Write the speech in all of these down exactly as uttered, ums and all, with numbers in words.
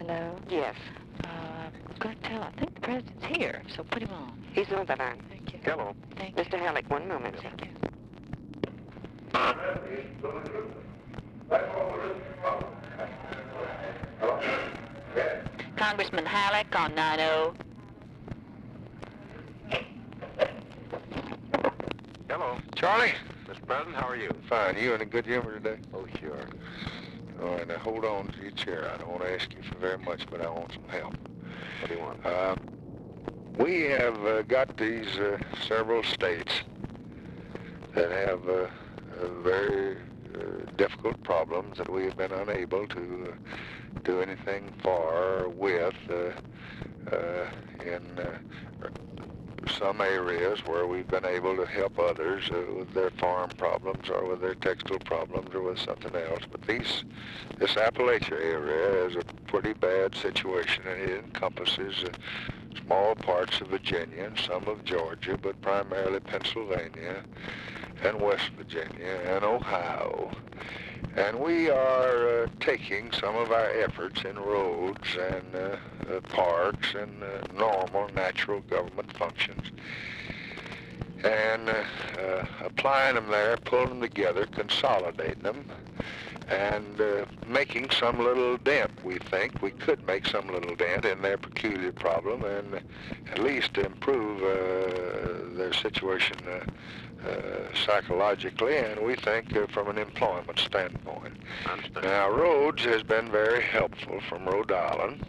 Hello? Yes. Uh, I'm going to tell, I think the president's here, so put him on. He's on the line. Thank you. Hello. Thank Mister you. Halleck, one moment, sir. Thank you. Congressman Halleck on nine oh. Hello. Charlie? Mister President, how are you? Fine. You in a good humor today? Oh, sure. All right, now hold on to your chair. I don't want to ask you for very much, but I want some help. What do you want? Uh, we have uh, got these uh, several states that have uh, uh, very uh, difficult problems that we have been unable to uh, do anything for or with uh, uh, in uh, some areas where we've been able to help others uh, with their farm problems or with their textile problems or with something else. But these, this Appalachia area is a pretty bad situation, and it encompasses uh, small parts of Virginia and some of Georgia, but primarily Pennsylvania and West Virginia and Ohio. And we are uh, taking some of our efforts in roads and uh, uh, parks and uh, normal natural government functions and uh, uh, applying them there, pulling them together, consolidating them, and uh, making some little dent. We think we could make some little dent in their peculiar problem and at least improve uh, their situation uh, Uh, psychologically, and we think uh, from an employment standpoint. Now, Rhodes has been very helpful from Rhode Island,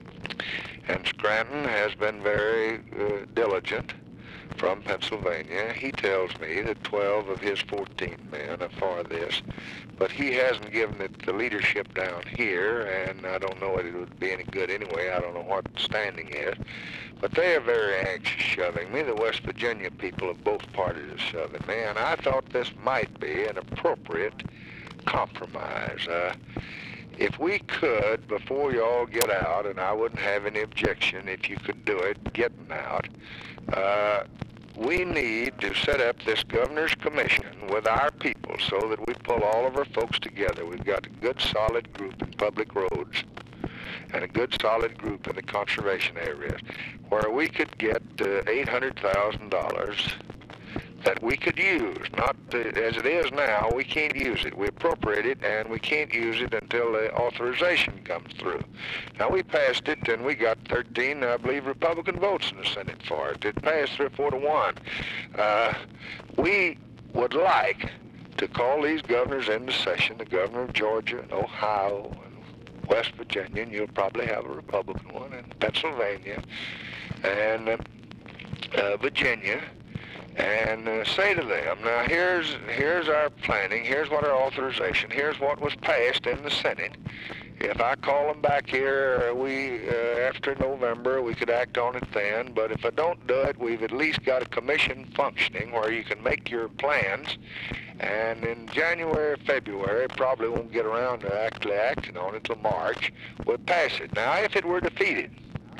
and Scranton has been very uh, diligent from Pennsylvania. He tells me that twelve of his fourteen men are for this, but he hasn't given it the leadership down here, and I don't know if it would be any good anyway. I don't know what the standing is. But they are very anxious shoving me. The West Virginia people of both parties are shoving me, and I thought this might be an appropriate compromise. Uh, if we could, before you all get out, and I wouldn't have any objection if you could do it, getting out, uh, we need to set up this governor's commission with our people so that we pull all of our folks together. We've got a good solid group in public roads and a good solid group in the conservation areas where we could get uh, eight hundred thousand dollars that we could use. Not uh, as it is now, we can't use it. We appropriate it, and we can't use it until the authorization comes through. Now, we passed it, and we got thirteen, I believe, Republican votes in the Senate for it. It passed three or four to one. Uh, we would like to call these governors into session, the governor of Georgia and Ohio and West Virginia, and you'll probably have a Republican one, in Pennsylvania and uh, uh, Virginia, and uh, say to them, now here's here's our planning, here's what our authorization, here's what was passed in the Senate. If I call them back here, we uh, after November, we could act on it then, but if I don't do it, we've at least got a commission functioning where you can make your plans, and in January or February, probably won't get around to actually acting on it till March, we'll pass it. Now, if it were defeated,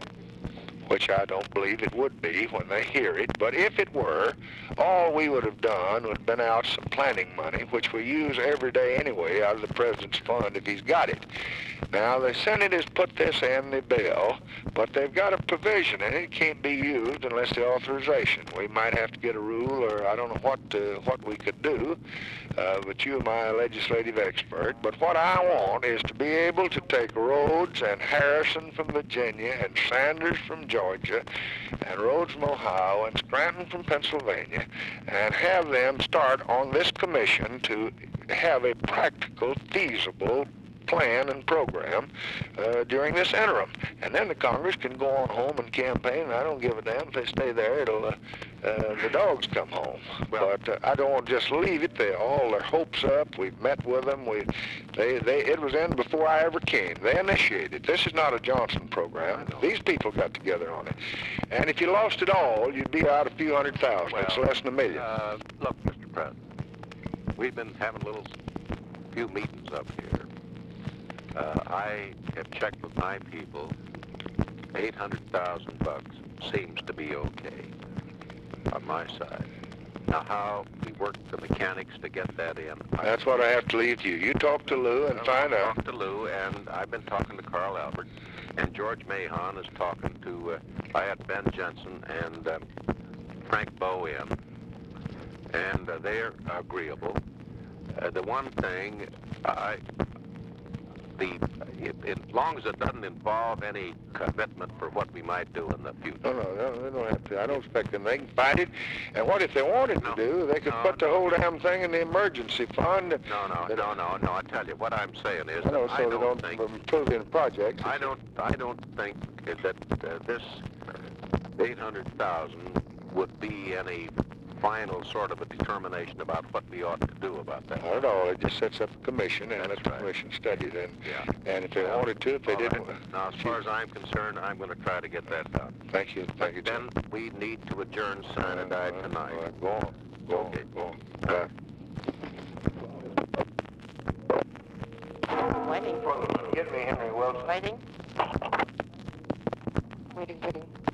which I don't believe it would be when they hear it, but if it were, all we would have done would have been out some planning money, which we use every day anyway out of the president's fund if he's got it. Now, the Senate has put this in the bill, but they've got a provision, and it can't be used unless the authorization. We might have to get a rule, or I don't know what uh, what we could do, uh, but you're my legislative expert. But what I want is to be able to take Rhodes and Harrison from Virginia and Sanders from Georgia and Rhodes from Ohio and Scranton from Pennsylvania and have them start on this commission to have a practical, feasible plan and program uh, during this interim. And then the Congress can go on home and campaign, and I don't give a damn if they stay there. It'll, uh, uh, the dogs come home. Well, but uh, I don't want to just leave it. They all their hopes up. We've met with them. We, they, they, it was in before I ever came. They initiated. This is not a Johnson program. These people got together on it. And if you lost it all, you'd be out a few hundred thousand. Well, it's less than a million. Uh, look, Mister President, we've been having little few meetings up here. Uh, I have checked with my people. eight hundred thousand bucks seems to be okay on my side. Now, how we work the mechanics to get that in. That's what I have to leave to you. You talk to Lou and Well, find I'll out. Talk to Lou, and I've been talking to Carl Albert. And George Mahon is talking to, uh, I had Ben Jensen and um, Frank Bowe in, and uh, they're agreeable. Uh, the one thing, I, the, it, it, as long as it doesn't involve any commitment for what we might do in the future. No, no, no, they don't have to. I don't expect them. They can fight it. And what if they wanted No, to do? They could no, put the no. whole damn thing in the emergency fund. No, no, That- no, no, no. I tell you, what I'm saying is, I know, that so I they don't don't think, put in projects. I don't, I don't think that uh, this eight hundred thousand would be any final sort of a determination about what we ought to do about that. Not at all. It just sets up a commission and That's let the right. commission study it. And, Yeah. and if they Well, wanted to, if they all didn't... right. Now, as far as I'm concerned, I'm going to try to get that done. Thank you. Thank you, Then Jim. we need to adjourn Cyanide All right, tonight. all right, go on. Go Okay. on. Go on. Bye. Waiting. Get me Henry Wilson. Waiting. Waiting, waiting.